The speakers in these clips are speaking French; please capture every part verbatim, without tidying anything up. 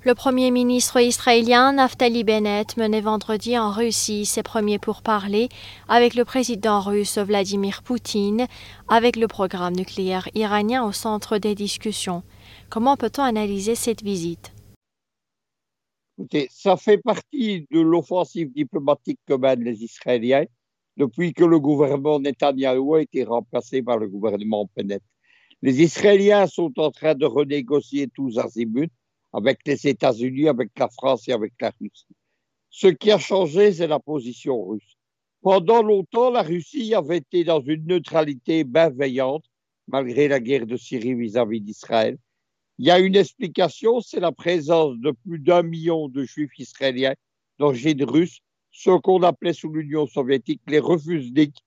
Le Premier ministre israélien Naftali Bennett menait vendredi en Russie ses premiers pourparlers avec le président russe Vladimir Poutine, avec le programme nucléaire iranien au centre des discussions. Comment peut-on analyser cette visite? Écoutez, ça fait partie de l'offensive diplomatique que mènent les Israéliens depuis que le gouvernement Netanyahou a été remplacé par le gouvernement Bennett. Les Israéliens sont en train de renégocier tous azimuts avec les États-Unis, avec la France et avec la Russie. Ce qui a changé, c'est la position russe. Pendant longtemps, la Russie avait été dans une neutralité bienveillante, malgré la guerre de Syrie vis-à-vis d'Israël. Il y a une explication, c'est la présence de plus d'un million de juifs israéliens d'origine russe, ceux qu'on appelait sous l'Union soviétique les refusniks,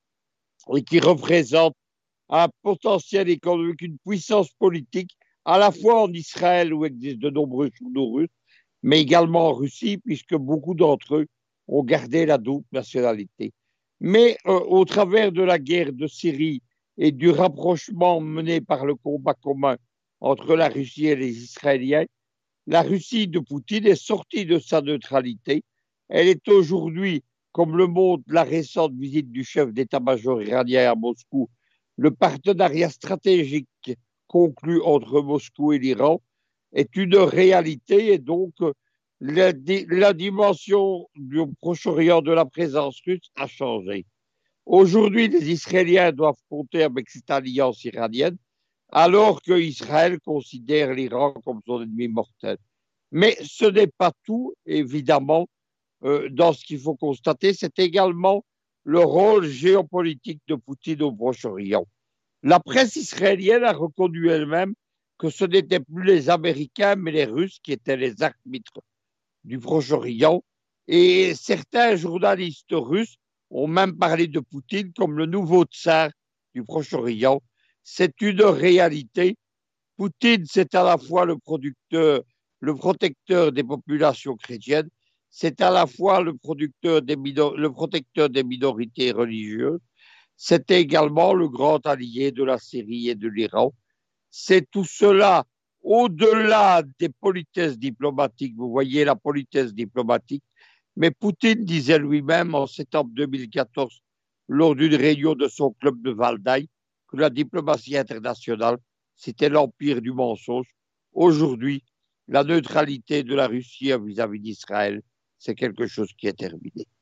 et qui représentent un potentiel économique, une puissance politique, à la fois en Israël, où existent de nombreux journaux russes, mais également en Russie, puisque beaucoup d'entre eux ont gardé la double nationalité. Mais euh, au travers de la guerre de Syrie et du rapprochement mené par le combat commun entre la Russie et les Israéliens, la Russie de Poutine est sortie de sa neutralité. Elle est aujourd'hui, comme le montre la récente visite du chef d'état-major iranien à Moscou, le partenariat stratégique conclu entre Moscou et l'Iran est une réalité et donc la, la dimension du Proche-Orient de la présence russe a changé. Aujourd'hui, les Israéliens doivent compter avec cette alliance iranienne alors qu'Israël considère l'Iran comme son ennemi mortel. Mais ce n'est pas tout, évidemment, euh, dans ce qu'il faut constater, c'est également le rôle géopolitique de Poutine au Proche-Orient. La presse israélienne a reconnu elle-même que ce n'étaient plus les Américains, mais les Russes qui étaient les arbitres du Proche-Orient. Et certains journalistes russes ont même parlé de Poutine comme le nouveau tsar du Proche-Orient. C'est une réalité. Poutine, c'est à la fois le producteur, le protecteur des populations chrétiennes, c'est à la fois le, producteur des le protecteur des minorités religieuses, c'est également le grand allié de la Syrie et de l'Iran. C'est tout cela au-delà des politesses diplomatiques. Vous voyez la politesse diplomatique. Mais Poutine disait lui-même en septembre deux mille quatorze, lors d'une réunion de son club de Valdaï, que la diplomatie internationale, c'était l'empire du mensonge. Aujourd'hui, la neutralité de la Russie vis-à-vis d'Israël, c'est quelque chose qui est terminé.